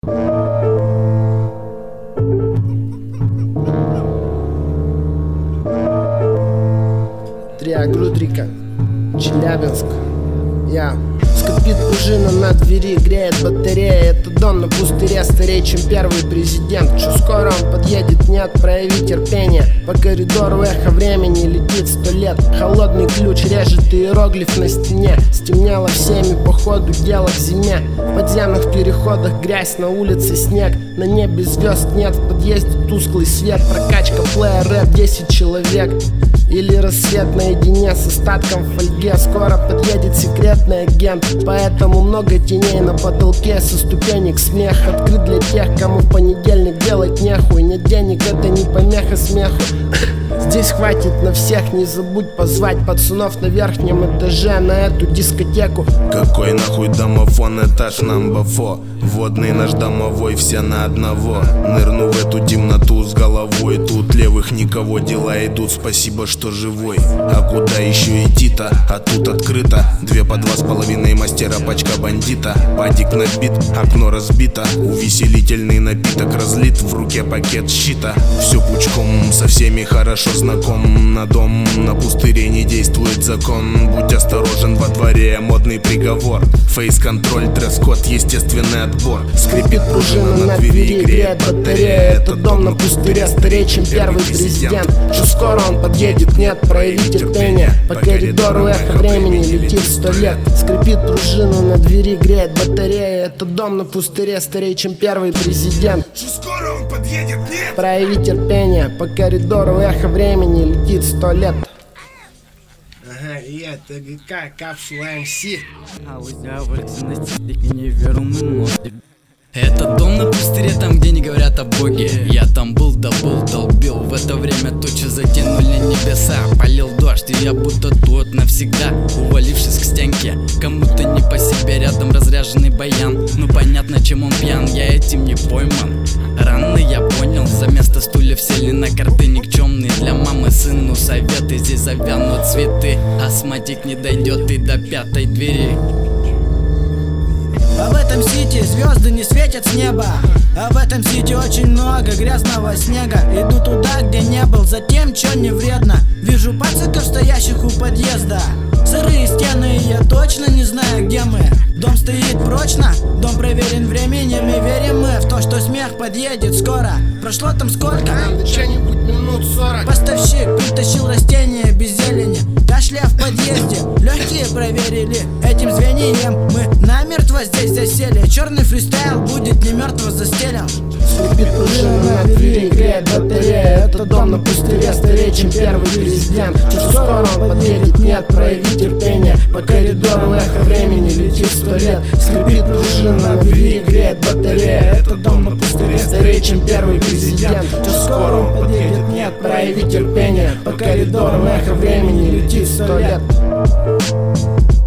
Грудрика, Челябинск. Скрипит пружина на двери, греет батарея. Это дом на пустыре, старее, чем первый президент. Чё скоро он подъедет, нет, прояви терпение. По коридору эхо времени летит 100 лет. Холодный ключ режет иероглиф на стене. Стемнело всеми, по ходу дела к зиме. В подземных переходах грязь, на улице снег. На небе звезд нет, в подъезде тусклый свет. Прокачка плея, рэп, 10 человек. Или рассвет наедине с остатком в фольге. Скоро подъедет секретный агент, поэтому много теней на потолке. Со ступенек смех открыт для тех, кому в понедельник делать нехуй. Нет денег, это не помеха смеху. Здесь хватит на всех, не забудь позвать пацанов на верхнем этаже на эту дискотеку. Какой нахуй домофон, этаж намбафо. Водный наш домовой, все на одного. Нырну в эту темноту с головой. Тут левых никого, дела идут, спасибо, что живой. А куда еще идти-то? А тут открыто. 2 по 2,5 мастера, пачка бандита. Падик набит, окно разбито. Увеселительный напиток разлит, в руке пакет щита. Все пучком, со всеми хорошо знаком. На дом, на пустыре не действует закон. Будь осторожен во дворе, модный приговор. Фейс-контроль, дресс-код, естественный отбор. Скрипит пружина на двери, греет батарея. Это дом на пустыре, старее, чем первый президент. Чё скоро он подъедет, нет, прояви терпение. По коридору эхо времени летит 100 лет. Скрипит пружина на двери, греет батарея. Это дом на пустыре, старее, чем первый президент. Чё скоро он подъедет, нет? Прояви терпение. По коридору эхо времени летит 100 лет. И это ГК, капсула МС. Это дом на пустыре, там, где не говорят о Боге. Я там был, долбил. В это время тучи затянули небеса. Полил дождь, и я будто тут навсегда, увалившись к стенке. Кому-то не по себе, рядом разряженный баян. Ну понятно, чем он пьян, я этим не пойман. Рано я понял, за место стульев сели на карты никчемные. Для мамы сыну советы, здесь завянут цветы. Астматик не дойдет и до 5-й двери. А в этом сити звезды не светят с неба. А в этом сити очень много грязного снега. Иду туда, где не был, за тем, чё не вредно. Вижу пациков, стоящих у подъезда. Сырые стены, и я точно не знаю, где мы. Дом стоит прочно, дом проверен временем. И верим мы в то, что смех подъедет скоро. Прошло там сколько? Что-нибудь минут 40. Поставщик притащил растения без зелени. Кашля в подъезде, легкие проверили. Этим звеньем мы намертво здесь засели. Черный фристайл будет не мертво застелен. Скрипит пружина на двери, греет батарея. Это дом на пустыре, старее, чем первый президент. Чё скоро он подъедет, нет, прояви терпение. По коридору эхо времени летит 100 лет. Скрипит пружина на двери, греет батарея. Это дом на пустыре, старее, чем первый президент. Чё скоро он подъедет, нет, прояви терпение. По коридору эхо времени летит 100 лет.